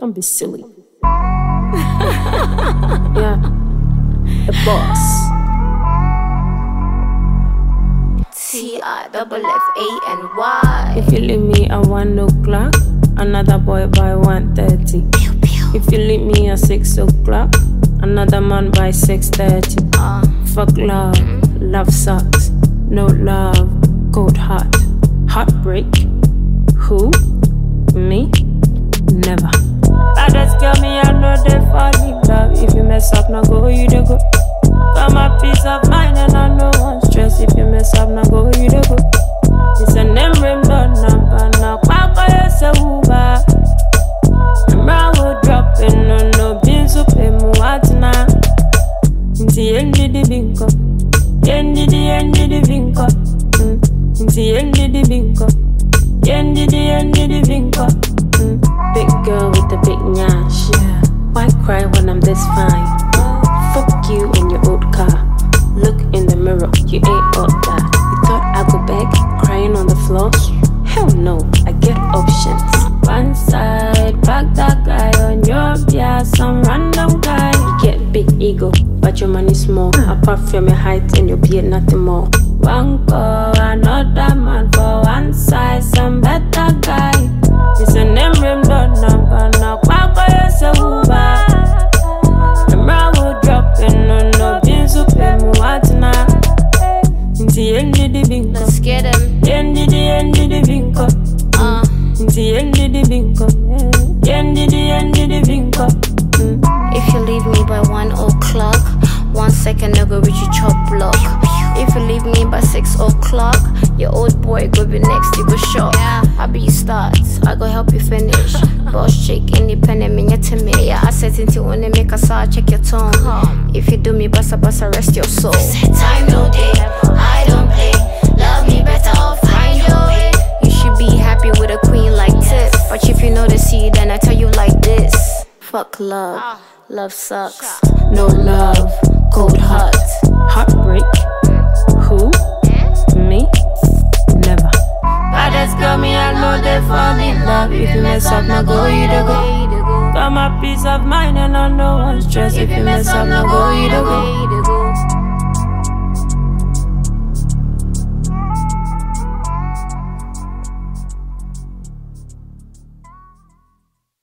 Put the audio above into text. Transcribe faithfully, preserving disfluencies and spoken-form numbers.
Don't be silly. Yeah, the boss. T I double F A N Y. If you leave me at one o'clock, another boy by one thirty. If you leave me at six o'clock, another man by six thirty. Uh, Fuck love, mm-hmm. love sucks. No love, cold heart, heartbreak. Who? Me? Never. Baddest girl, me I know they fall in love. If you mess up, now go you dey go. Got my peace of mind and I know one stress. If you mess up, now go you dey go. It's a name rim done number now. Papa yes a Uber. I'm raw dropping no no bills up in what now. Inti endi di binko, endi di endi di binko. Inti endi di binko, endi di endi di binko. Big girl with the big nyash. Yeah. Why cry when I'm this fine? Fuck you in your old car. Look in the mirror, you ain't all that. You thought I go beg, crying on the floor? Hell no, I get options. One side, back that guy on your yeah, some random guy. You get big ego, but your money small. Apart from your height and your beard, nothing more. One call, another man for one side, some better guy. It's a name rim dot number now. Quack yes a Uber. I'm raw dropping no no bills up in what now. Inti endi di binko. Let's get him. Endi di endi di binko. Uh, Inti endi di binko. Endi di endi di binko. if you leave me by one o'clock, one second I go reach your chop block. If you leave me by six o'clock, your old boy go be next, you go shock. I be you start, I go help you finish. Boss chick, independent, me to me. Yeah, I said into when they make a saw, check your tone. If you do me bassa bassa, rest your soul. Time no day, I don't play. Love me better, I'll find your way. You should be happy with a queen like this. But if you know the seed, then I tell you like this. Fuck love, love sucks. No love, cold heart, heartbreak. Who? Me? Never. Baddest girl, me I know they fall in love. If you mess up, now go you dey go. Got my peace of mind and I know one stress. If you mess up, now go you dey go.